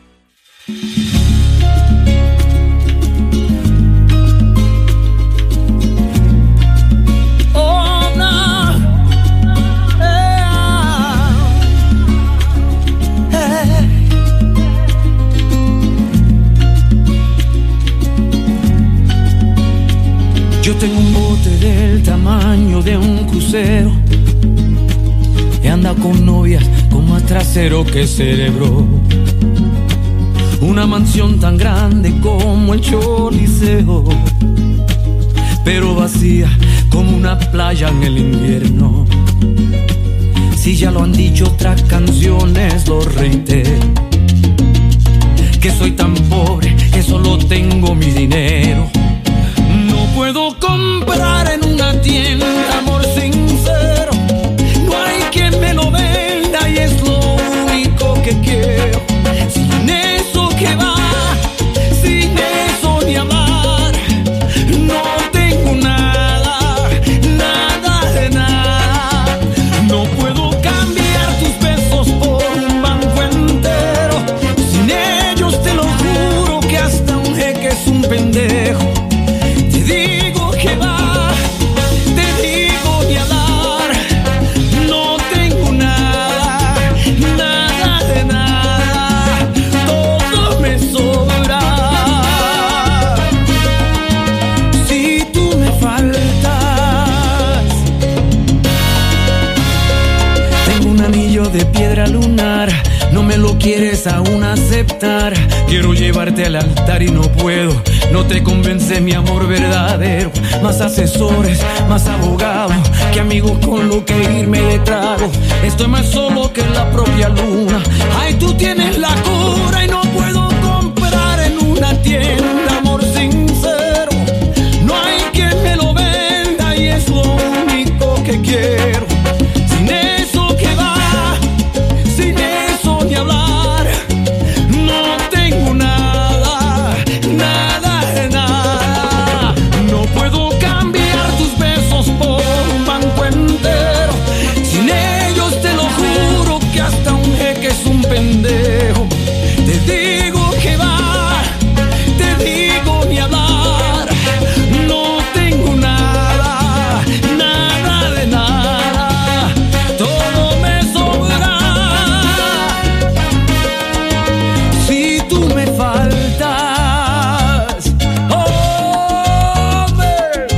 Yo tengo un bote del tamaño de un crucero y anda con novias con más trasero que cerebro. Una mansión tan grande como el Choliseo, pero vacía como una playa en el invierno. Si ya lo han dicho otras canciones, lo reitero, que soy tan pobre que solo tengo mi dinero. No puedo comprar en una tienda amor sincero, no hay quien me lo venda y es lo único que quiero. Sin eso que va, sin eso ni amar, no tengo nada, nada de nada. No puedo cambiar tus besos por un banco entero, sin ellos te lo juro que hasta un jeque es un pendejo. quieres aún aceptar. Quiero llevarte al altar y no puedo. No te convence mi amor verdadero. Más asesores, más abogados que amigos con lo que irme de trago. Estoy más solo que la propia luna. Ay, tú tienes la cura y no puedo comprar en una tienda amor sincero. No hay quien me lo venda y es lo único que quiero. Sin eso que va, sin eso ni hablar. No tengo nada, nada de nada. No puedo cambiar tus besos por un banco entero. Sin ellos te lo juro que hasta un jeque es un pendejo. Te digo que va, te digo ni hablar. No tengo nada, nada de nada. Todo me sobra. Si tú me faltas, hombre.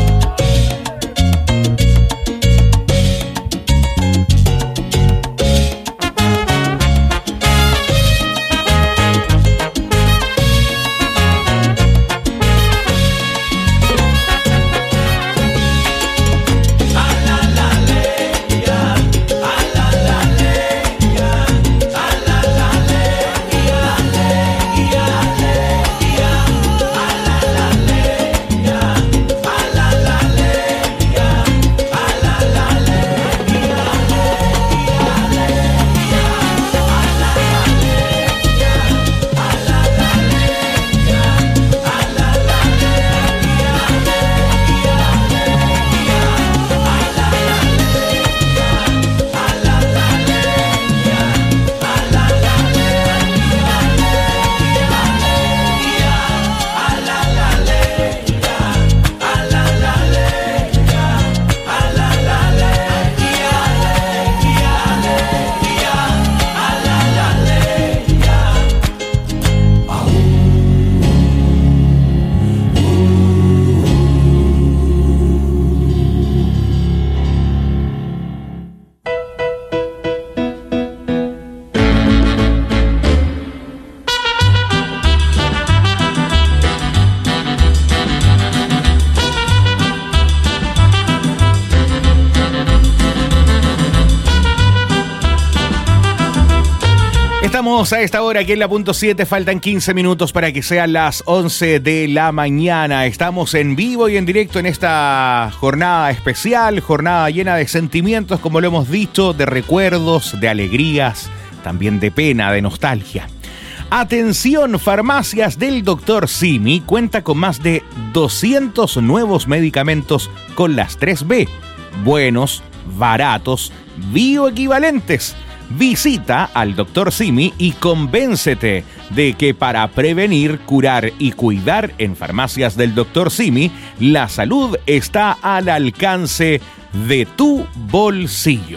Estamos a esta hora aquí en la punto siete, faltan quince minutos para que sean las once de la mañana. Estamos en vivo y en directo en esta jornada especial, jornada llena de sentimientos, como lo hemos dicho, de recuerdos, de alegrías, también de pena, de nostalgia. Atención, Farmacias del doctor Simi cuenta con más de doscientos nuevos medicamentos con las tres B. Buenos, baratos, bioequivalentes. Visita al doctor Simi y convéncete de que para prevenir, curar y cuidar en Farmacias del doctor Simi, la salud está al alcance de tu bolsillo.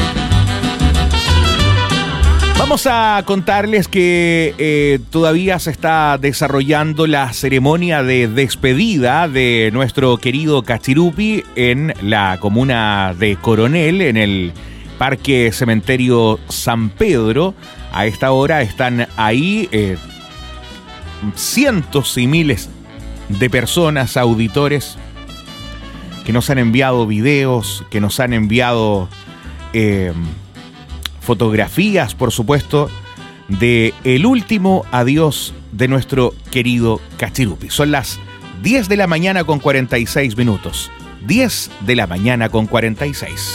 Vamos a contarles que eh, todavía se está desarrollando la ceremonia de despedida de nuestro querido Cachirupi en la comuna de Coronel, en el Parque Cementerio San Pedro. A esta hora están ahí eh, cientos y miles de personas, auditores, que nos han enviado videos, que nos han enviado eh, fotografías, por supuesto, de el último adiós de nuestro querido Cachirupi. Son las diez de la mañana con cuarenta y seis minutos. diez de la mañana con cuarenta y seis.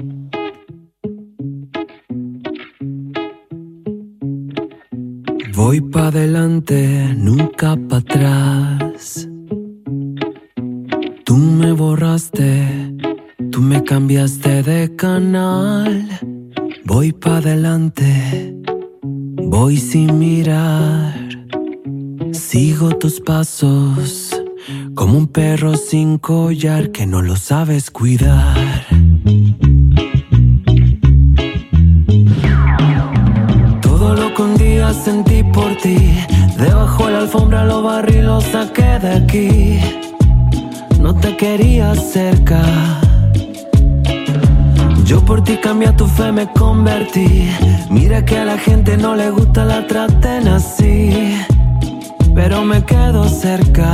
Voy pa' adelante, nunca pa' atrás. Tú me borraste, tú me cambiaste de canal. Voy pa' adelante, voy sin mirar. Sigo tus pasos, como un perro sin collar que no lo sabes cuidar. Todo lo que un día sentí por ti, debajo de la alfombra lo barrí, lo saqué de aquí. No te quería cerca, Yo por ti cambié tu fe, me convertí. Mira que a la gente no le gusta la traten así, pero me quedo cerca.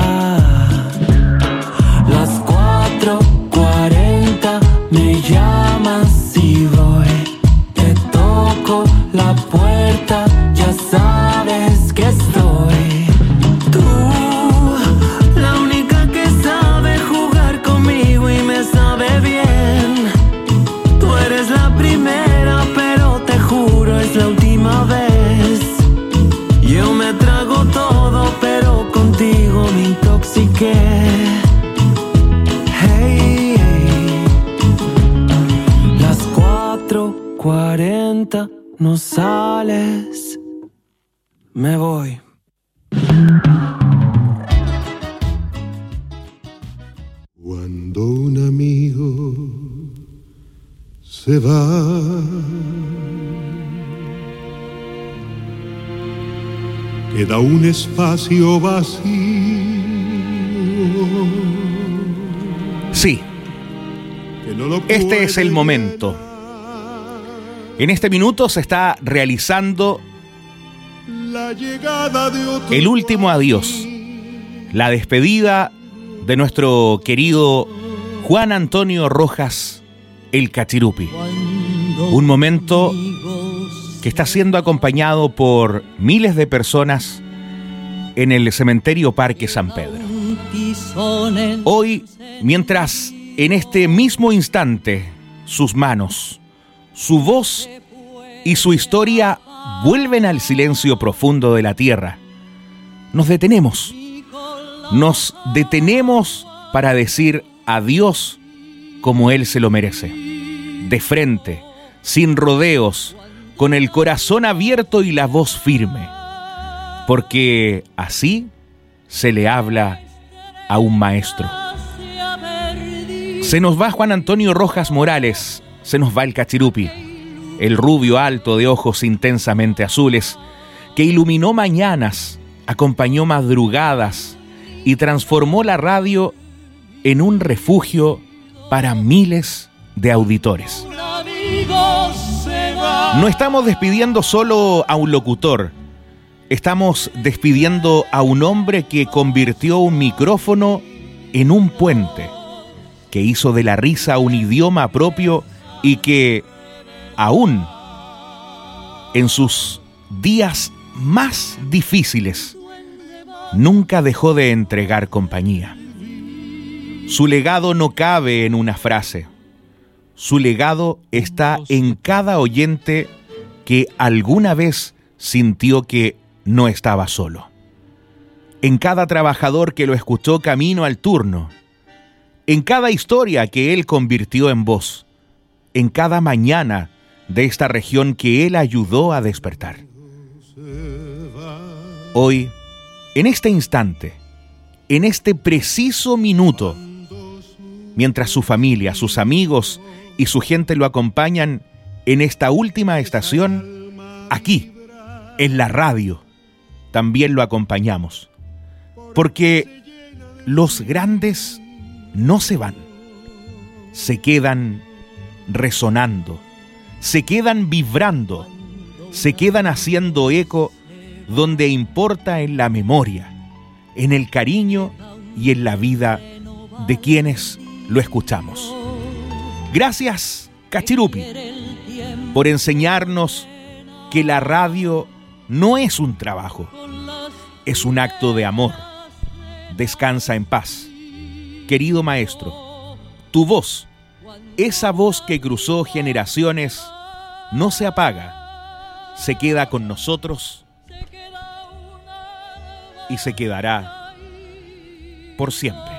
Las cuatro cuarenta me llamas y voy. Te toco la puerta, ya sabes que estoy. Tú, la única que sabe jugar conmigo y me sabe bien. Tú eres la primera, pero te juro es la última vez. Yo me trago todo, pero contigo me intoxiqué. Hey, hey. Las cuatro cuarenta no sales, me voy. Cuando un amigo se va, queda un espacio vacío. Sí, este es el momento. En este minuto se está realizando La llegada de otro el último adiós, la despedida de nuestro querido Juan Antonio Rojas, el Cachirupi. Un momento que está siendo acompañado por miles de personas en el cementerio Parque San Pedro. Hoy, mientras en este mismo instante sus manos, su voz y su historia vuelven al silencio profundo de la tierra, nos detenemos. Nos detenemos para decir adiós como él se lo merece. De frente, sin rodeos, con el corazón abierto y la voz firme. Porque así se le habla a un maestro. Se nos va Juan Antonio Rojas Morales, se nos va el Cachirupi, el rubio alto de ojos intensamente azules, que iluminó mañanas, acompañó madrugadas y transformó la radio en un refugio para miles de auditores. No estamos despidiendo solo a un locutor, estamos despidiendo a un hombre que convirtió un micrófono en un puente, que hizo de la risa un idioma propio y que, aún en sus días más difíciles, nunca dejó de entregar compañía. Su legado no cabe en una frase. Su legado está en cada oyente que alguna vez sintió que no estaba solo. En cada trabajador que lo escuchó camino al turno. En cada historia que él convirtió en voz. En cada mañana de esta región que él ayudó a despertar. Hoy, en este instante, en este preciso minuto, mientras su familia, sus amigos y su gente lo acompañan en esta última estación, aquí, en la radio, también lo acompañamos. Porque los grandes no se van, se quedan resonando, se quedan vibrando, se quedan haciendo eco donde importa en la memoria, en el cariño y en la vida de quienes lo escuchamos. Gracias, Cachirupi, por enseñarnos que la radio no es un trabajo, es un acto de amor. Descansa en paz. Querido maestro, tu voz, esa voz que cruzó generaciones, no se apaga, se queda con nosotros y se quedará por siempre.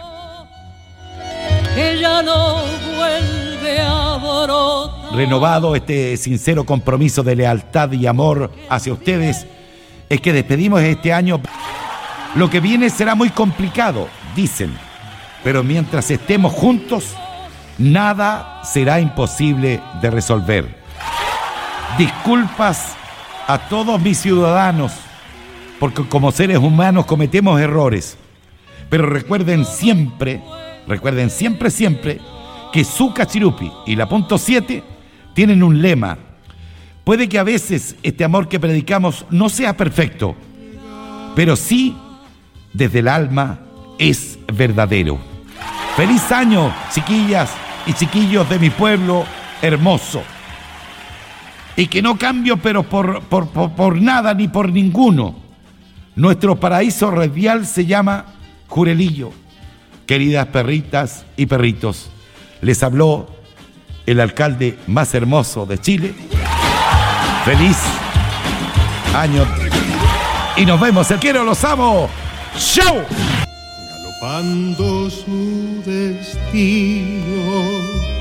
Ella no vuelve a brotar. Renovado este sincero compromiso de lealtad y amor hacia ustedes, es que despedimos este año. Lo que viene será muy complicado, dicen, pero mientras estemos juntos, nada será imposible de resolver. Disculpas a todos mis ciudadanos, porque como seres humanos cometemos errores, pero recuerden siempre, recuerden siempre, siempre, que su Cachirupi y la punto siete tienen un lema. Puede que a veces este amor que predicamos no sea perfecto, pero sí, desde el alma, es verdadero. ¡Feliz año, chiquillas y chiquillos de mi pueblo hermoso! Y que no cambio, pero por, por, por, por nada ni por ninguno. Nuestro paraíso radial se llama Jurelillo. Queridas perritas y perritos, les habló el alcalde más hermoso de Chile. ¡Feliz año! Y nos vemos, el quiero, los amo. ¡Chau! Galopando su destino,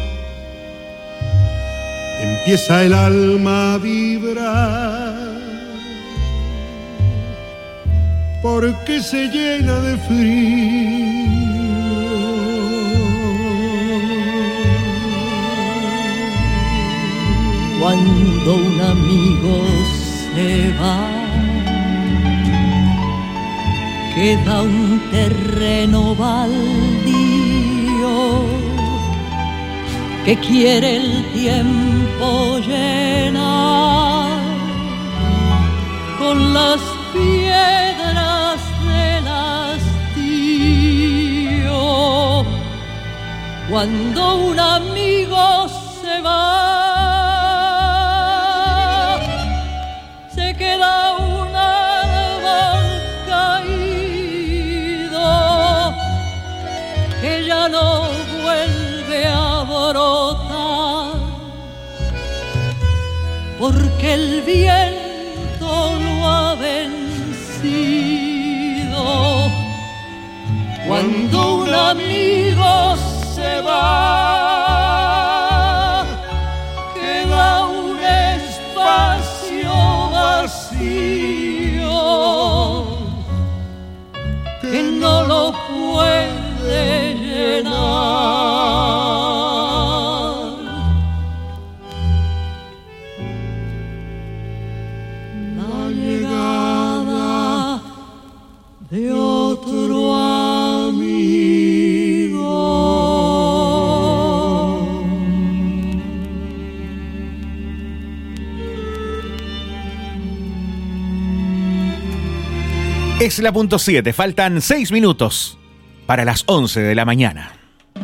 empieza el alma a vibrar, porque se llena de frío. Cuando un amigo se va, queda un terreno baldío que quiere el tiempo llenar con las piedras del hastío. Cuando un amigo se va, se queda un árbol caído que ya no vuelve a brotar, porque el viento lo ha vencido. Cuando un amigo se va, queda un espacio vacío que no lo puede llenar. La llegada de otro amigo. Es la punto siete, faltan seis minutos para las once de la mañana.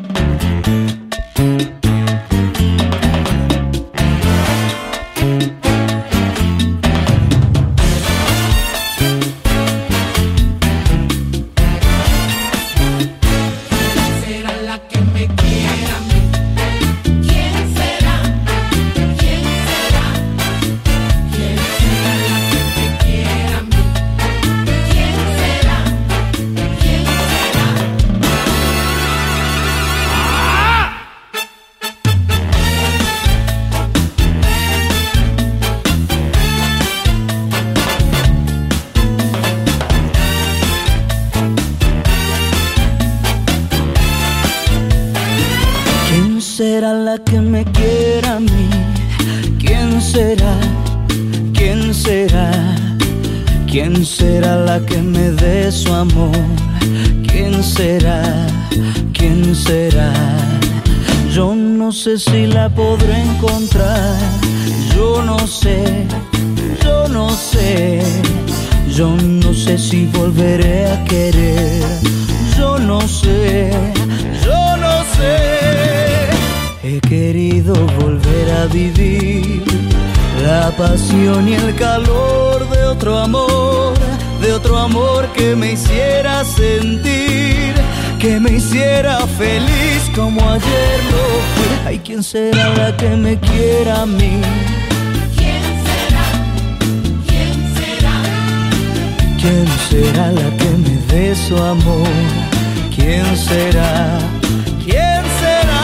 será la que me quiera a mí? ¿Quién será? ¿Quién será? ¿Quién será la que me dé su amor? ¿Quién será? ¿Quién será? Yo no sé si la podré encontrar. Yo no sé, yo no sé. Yo no sé si volveré a querer. Yo no sé, yo no sé. He querido volver a vivir la pasión y el calor de otro amor, de otro amor que me hiciera sentir, que me hiciera feliz como ayer lo fui. Ay, ¿quién será la que me quiera a mí? ¿Quién será? ¿Quién será? ¿Quién será la que me dé su amor? ¿Quién será? ¿Quién será?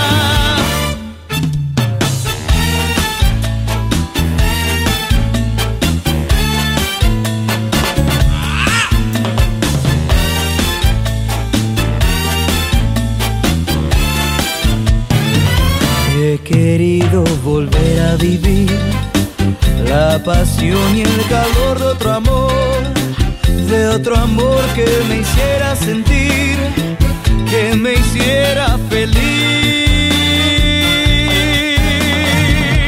He querido volver a vivir la pasión y el calor de otro amor, de otro amor que me hiciera sentir, que me hiciera feliz.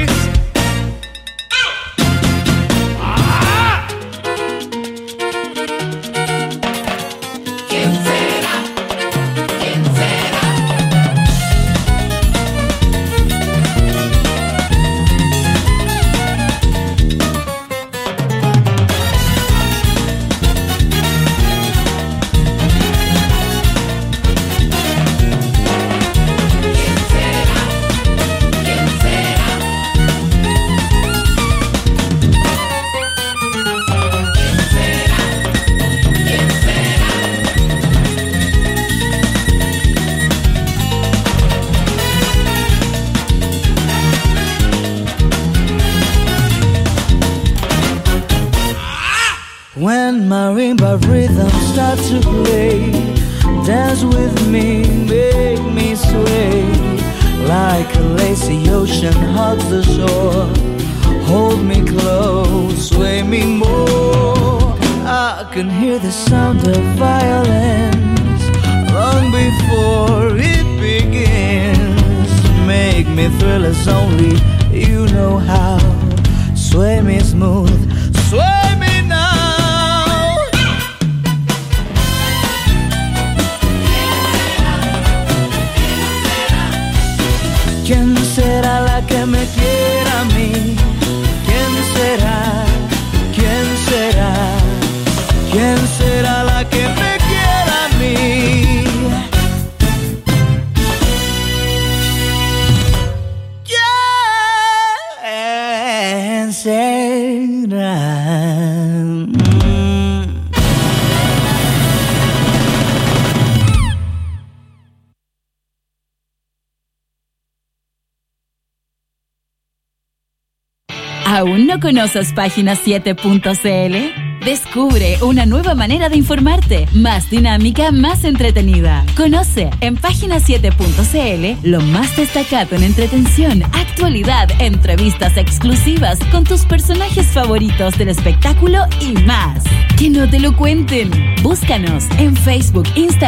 the rhythm start to play. Dance with me, make me sway. Like a lazy ocean hugs the shore. Hold me close, sway me more. I can hear the sound of violence long before it begins. Make me thrill as only you know how. Sway me smooth, sway me now. ¿Quién será la que me quiera a mí? ¿Quién será? ¿Quién será? ¿Quién será la que me quiera a mí? ¿Quién será? ¿Aún no conoces página siete punto c l? Descubre una nueva manera de informarte, más dinámica, más entretenida. Conoce en página siete punto c l lo más destacado en entretención, actualidad, entrevistas exclusivas con tus personajes favoritos del espectáculo y más. Que no te lo cuenten. Búscanos en Facebook, Instagram.